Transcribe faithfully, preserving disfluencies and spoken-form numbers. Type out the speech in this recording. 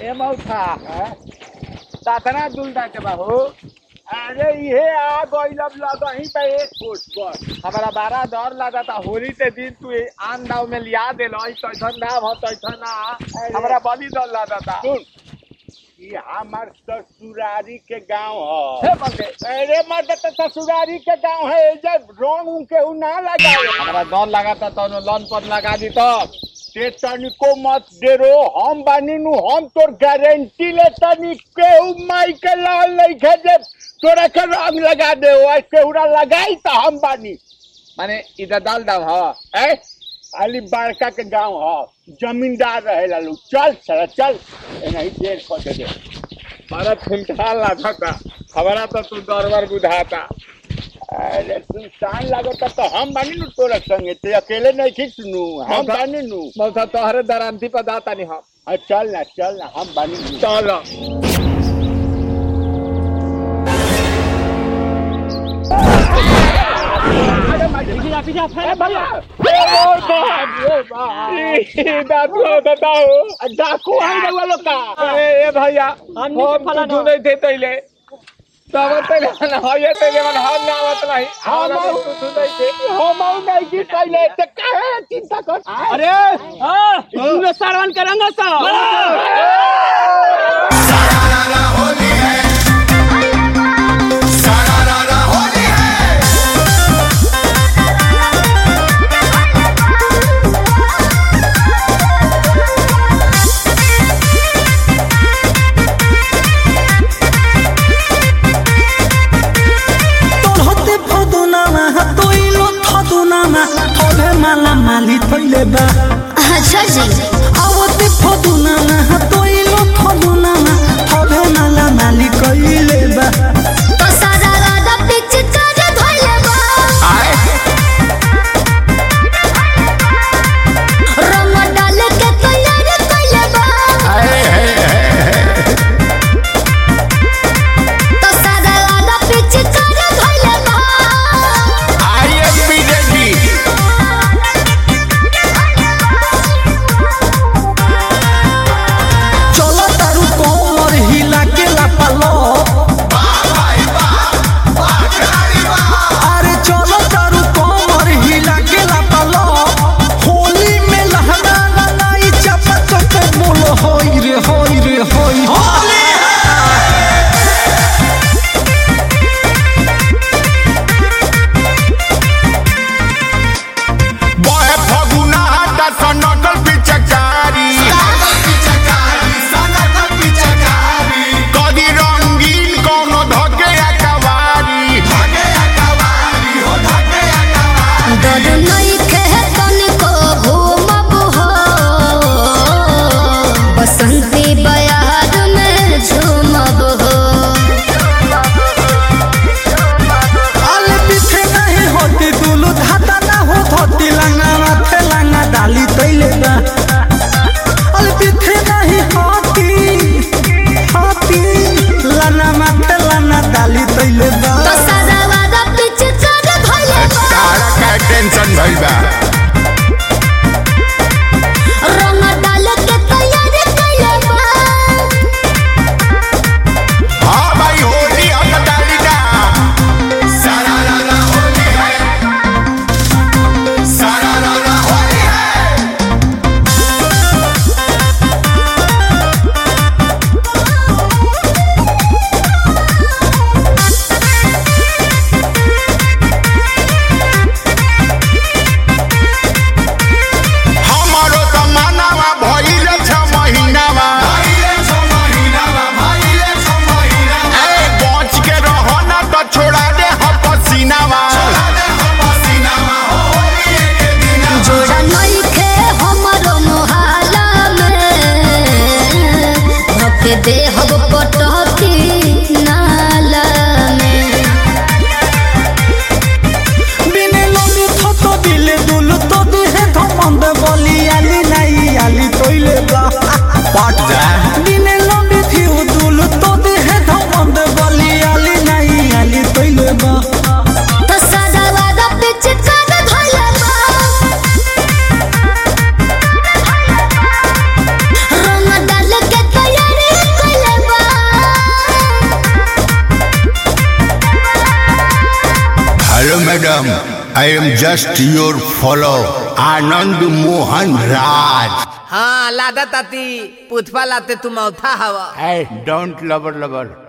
ए मौथा सातना दुलदा के बाबू अरे ये आ गइलब लगही पे एक पोस्ट पर हमारा बारा डर लगा था होली के दिन तू आन दाव में लिया देलो तैसन ना भ तैसन ना हमारा बड़ी डर लगा था सुन ये हमार ससुरारी के गांव है अरे मत ससुरारी के गांव है जब रंग के उ ना लगा हमारा डर लगा था तो लोन पर लगा दी तो ते तनिको मत डेरो हम बानी नु हम तोर गारंटी ले तनिके उ माई के लाल नहीं खेजे तोरा के रंग लगा दे ऐसे उड़ा लगाई तो हम बानी माने इधर डाल दाव है ए अली बड़का के गांव है जमींदार रहे लालू चल सर चल नहीं देर कर दे मारा ठुमठा लगा था हमारा तो तू दरबार बुझाता अरे सुनसान लागत तो हम बानी नु तोरा संगे ते अकेले नहीं खींच नु हम बानी नु मौसा तोहरे दरांती पर दाता नहीं हम चल ना चल ना हम बानी चल पीछा भैया डाकू बताओ डाकू है वालों का ए भैया हम नहीं थे तैले तब तैले ना हो ये तैले मन हम ना आवत नहीं हम तू नहीं थे हम नहीं की तैले ते काहे चिंता कर अरे हां तूने सारवन करेंगे सा सारा होली है माली थैले बा अच्छा जी आवते फदुना ना तोइलो फदुना ना थबे नाला माली कइले बा तो सारा राधा पिच कर धइले बा आए रंग डाल के तैयार कइले बा आए तो सारा राधा पिच कर धइले बा आइए पीजेगी टेंशन भइल बा रंग डाल के तैयार कइले बा हां भाई होली हम डाली ना सारा राना होली है सारा राना होली है दे हब पटकी नाला में बिने लोनी थतो दिले दुल तो दिहे धमंद बोली आली नहीं आली तोइले बा पाट जा बिने लोनी थिउ दुल तो दिहे धमंद बोली आली नहीं आली तोइले बा तो सादा वादा पिच कर धइले बा रंग डाल के तैयार madam, I am just your follow, Anand Mohan Raj. हाँ लादा ताती पुथवा लाते तुम औथा हवा Hey, don't lover lover.